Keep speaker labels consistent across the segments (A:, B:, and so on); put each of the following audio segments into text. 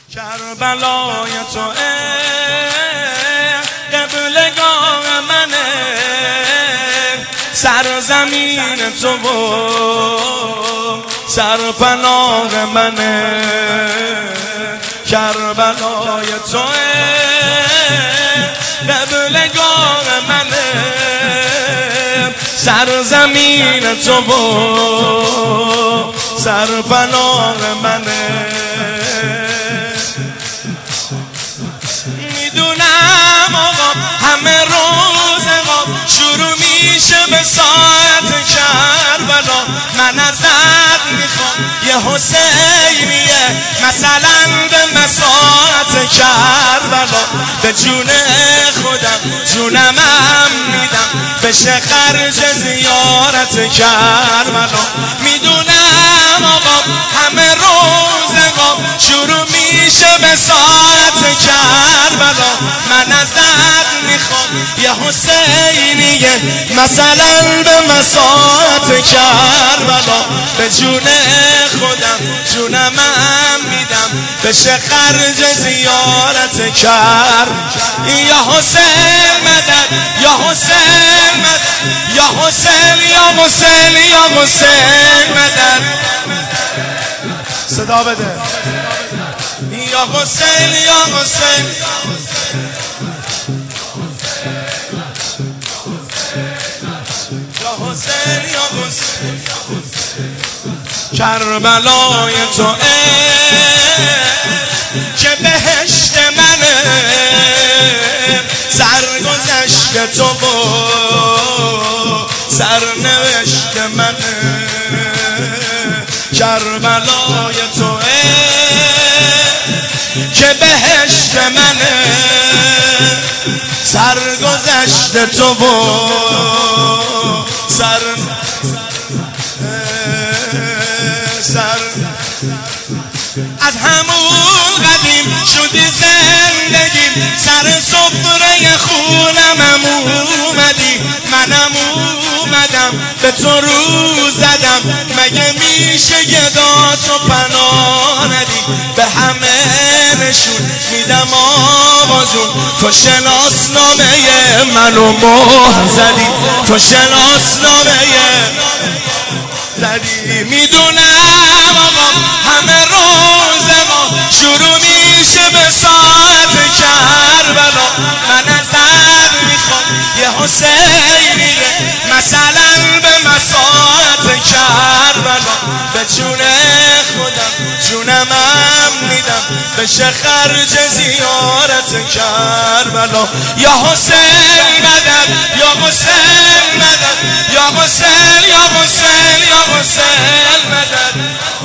A: کربلای تو قبلگاه منه، سرزمین تو و سرپناه منه. کربلای تو قبلگاه منه، سرزمین تو و سرپناه منه. میدونم آقا همه روزقا شروع میشه به ساعت کربلا. من ازت میخوام یه حسینیه مثلا به مساعت کربلا. به جون خودم جونم میدم بشه خرج زیارت کربلا. میدونم آقا همه روزقا شروع میشه به ساعت کربلا. من ازت میخوام یه حسینیه مثلا به مساعت کربلا. به جون خودم جونم میدم بشه خرج زیارت یا حسین مدد، یا حسین مدد، یا حسین، یا حسین، یا حسین مدد. صدا بده. یا حسین، یا حسین، یا حسین، یا حسین. کربلای تو که بهشت منه، سرگذشت تو و سرنوشت منه. کربلای تو که بهشت منه، سرگذشت تو و از همون قدیم شدی زندگیم، سر سفره خونم اومدی. منم اومدم به تو رو زدم، مگه میشه گداتو پناه ندی؟ به همه نشون میدم آقا جون، تو شناسنامه منو مهر زدی، تو شناسنامه زدی. میدونم آقا همه روز ما شروع میشه به ساعت کربلا. من ازت میخوام یه حسینیه مثلا به مساعت کربلا. به جون خودم جونم میدم بشه خرج زیارت کربلا. یا حسین مدد، یا حسین مدد، یا حسین، یا حسین، یا حسین مدد.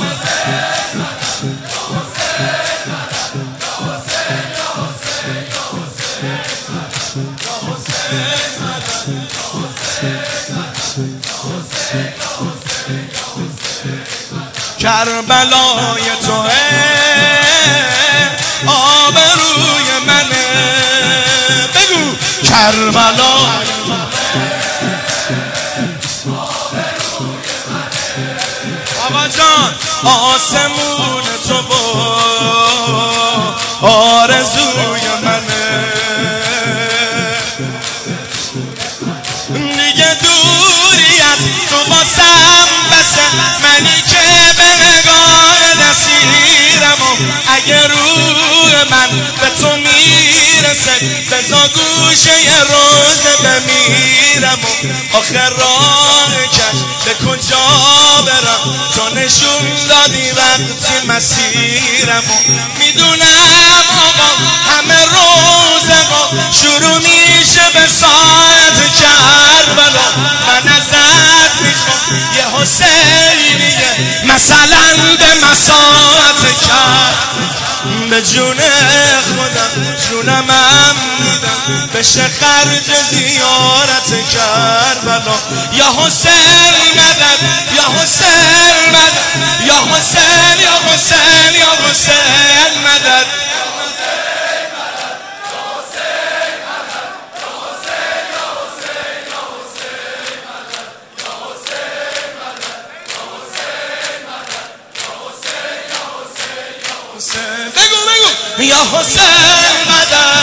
A: کربلای تو آبروی منه. بگو کربلای آقا جان آسمون تو و آرزوی منه. دیگه دوری از تو باسم بسه، منی که به نگاه نسیرم و اگه روح من به تو میرسه بزا گوشه یه روز بمیرم. و آخر راه کش به کجا برم تو نشون دادی وقتی مسیرم. و میدونم آقا همه روزقا شروع میشه به ساعت کربلا. من ازت میخوام یه حسینیه مثلا به مساعت کربلا. به جون خودم جونم میدم بشه خرج زیارت کربلا. یا حسین مدد، یا حسین مدد، یا حسین، یا حسین، یا حسین مدد. بگو یا حسین مدد